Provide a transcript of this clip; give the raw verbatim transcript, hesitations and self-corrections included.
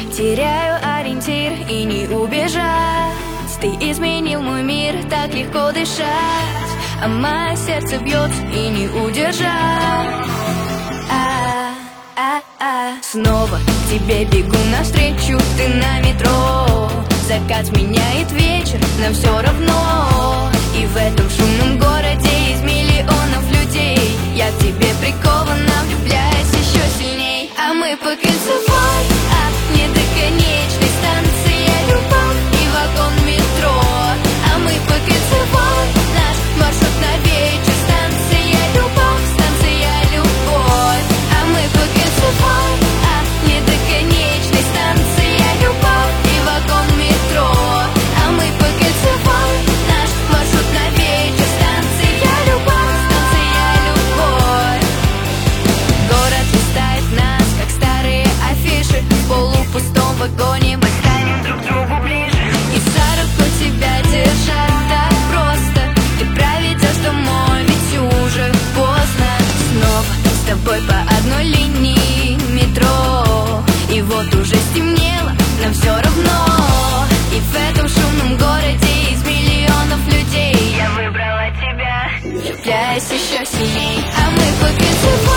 теряю ориентир и не убежать. Ты изменил мой мир, так легко дышать, а мое сердце бьется и не удержать. А-а-а. Снова к тебе бегу навстречу, ты на метро. Закат сменяет вечер, нам все равно. И в этом шумном городе из миллионов людей я к тебе прикована, влюбляюсь еще сильней. А мы по кольцевой, от недоконечной станции любовь и вагон метро. А мы по кольцевой, наш маршрут на вечер. Станция любовь, станция любовь. А мы по кольцевой, от недоконечной станция любовь и вагон метро. А мы по кольцевой, наш маршрут на вечер. Станция любовь, станция любовь. Город листает нас, как старые афиши. В полупустом вагоне мы станем друг другу ближе. И за руку тебя держать так просто. Ты проведешь домой, ведь уже поздно. Снова с тобой по одной линии метро. И вот уже стемнело, нам все равно. И в этом шумном городе из миллионов людей я выбрала тебя, влюбляюсь еще сильней. А мы по кольцевой.